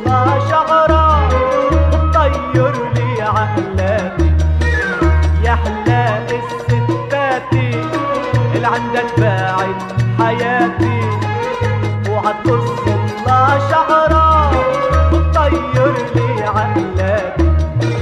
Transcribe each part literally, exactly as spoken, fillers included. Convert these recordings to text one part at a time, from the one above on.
الله شعرة بتطير لي عقلاتي. يا حلاق الستاتي اللي عندك باعت حياتي، وعالقص الله شعرة بتطير لي عقلاتي.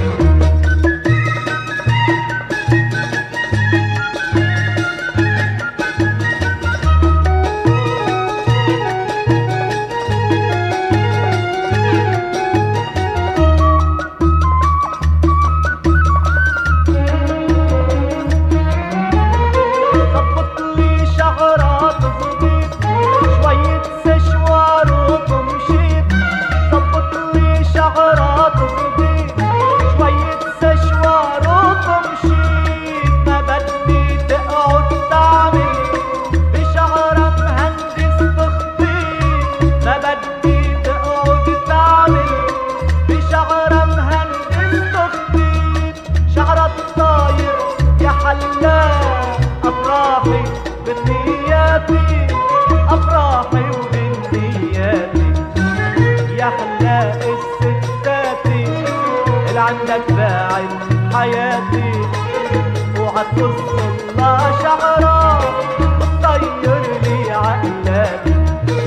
أفراحي بنياتي أفراحي وبنياتي. يا حلاق الستاتي اللي عندك باعت حياتي، وعالقص الله شعرة بتطير لي عقلاتي.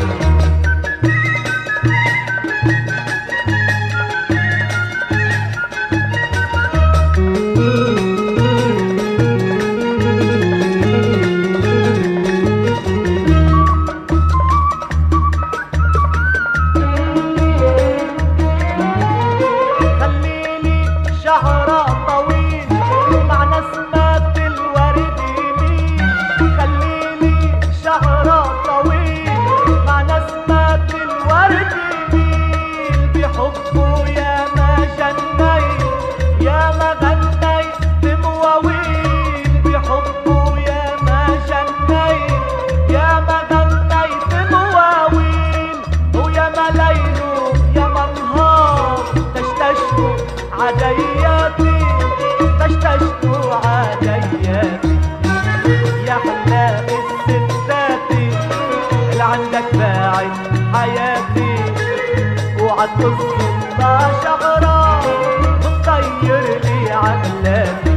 عدياتي تشتشتوا عدياتي. يا حلاق الستاتي اللي عندك باعت حياتي، وعالقص الله شعرة بتطير لي عقلاتي.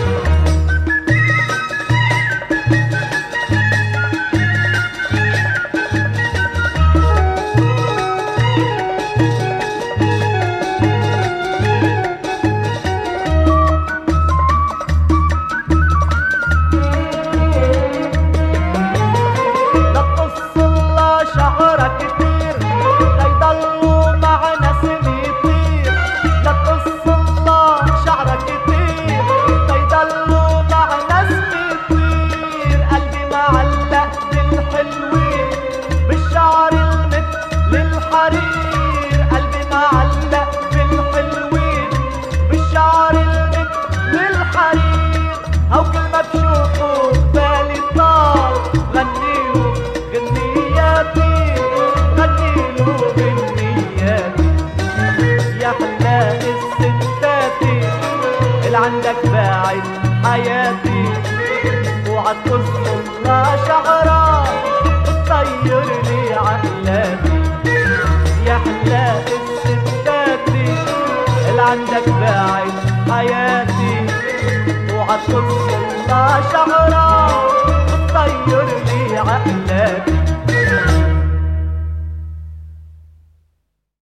أو كلمة بشوفه بالي طار غنيله غنياتي غنيله غنياتي. يا حلاق الستاتي اللي عندك باعت حياتي، وعالقص الله شعرة بتطير لي عقلاتي. يا حلاق الستاتي اللي عندك باعت حياتي، وعالقص الله شعرة